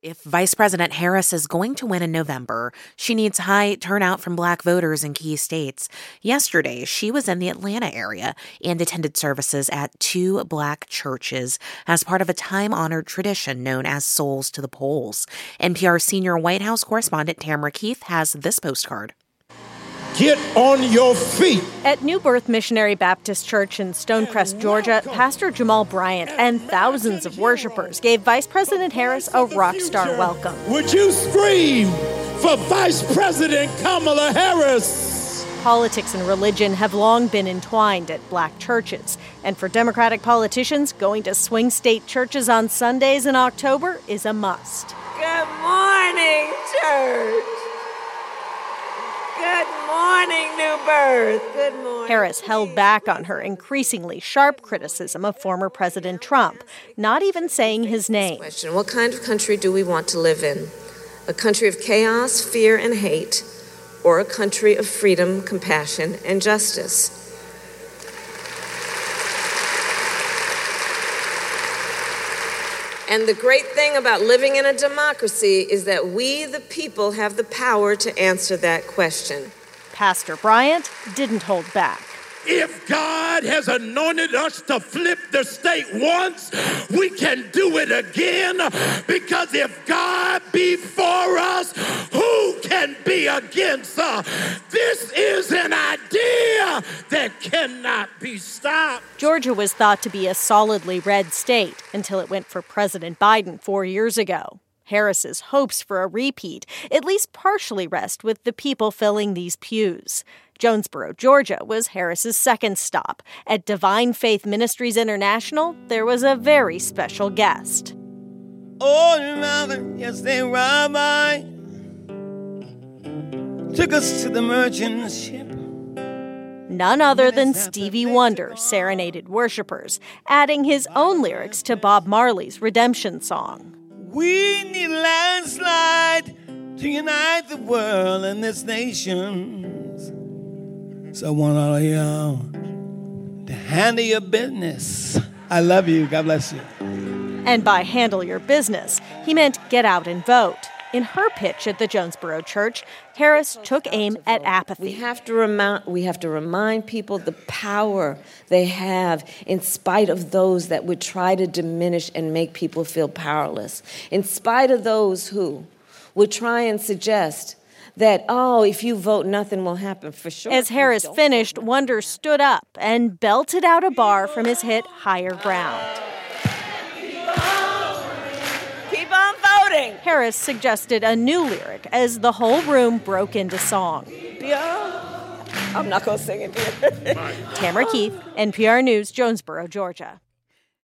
If Vice President Harris is going to win in November, she needs high turnout from Black voters in key states. Yesterday, she was in the Atlanta area and attended services at 2 Black churches as part of a time-honored tradition known as Souls to the Polls. NPR senior White House correspondent Tamara Keith has this postcard. Get on your feet. At New Birth Missionary Baptist Church in Stonecrest, Georgia, Pastor Jamal Bryant and thousands of worshipers gave Vice President Harris a rock star welcome. Would you scream for Vice President Kamala Harris? Politics and religion have long been entwined at Black churches. And for Democratic politicians, going to swing state churches on Sundays in October is a must. Good morning, church. Good morning, New Birth. Good morning. Harris held back on her increasingly sharp criticism of former President Trump, not even saying his name. What kind of country do we want to live in? A country of chaos, fear, and hate, or a country of freedom, compassion, and justice? And the great thing about living in a democracy is that we, the people, have the power to answer that question. Pastor Bryant didn't hold back. If God has anointed us to flip the state once, we can do it again. Because if God be for us, who can be against us? This is an idea that cannot be stopped. Georgia was thought to be a solidly red state until it went for President Biden 4 years ago. Harris's hopes for a repeat at least partially rest with the people filling these pews. Jonesboro, Georgia, was Harris's second stop. At Divine Faith Ministries International, there was a very special guest. Oh, Rabbi, yes, the Rabbi took us to the merchant ship. None other than Stevie Wonder serenaded worshipers, adding his own lyrics to Bob Marley's Redemption song. We need a landslide to unite the world and its nations. So I want all of y'all to handle your business. I love you. God bless you. And by handle your business, he meant get out and vote. In her pitch at the Jonesboro Church, Harris took aim at apathy. We have to remind people the power they have in spite of those that would try to diminish and make people feel powerless. In spite of those who would try and suggest that, if you vote, nothing will happen for sure. As Harris finished, Wonder stood up and belted out a bar from his hit Higher Ground. Keep on voting. Harris suggested a new lyric as the whole room broke into song. I'm not going to sing it here. Tamara Keith, NPR News, Jonesboro, Georgia.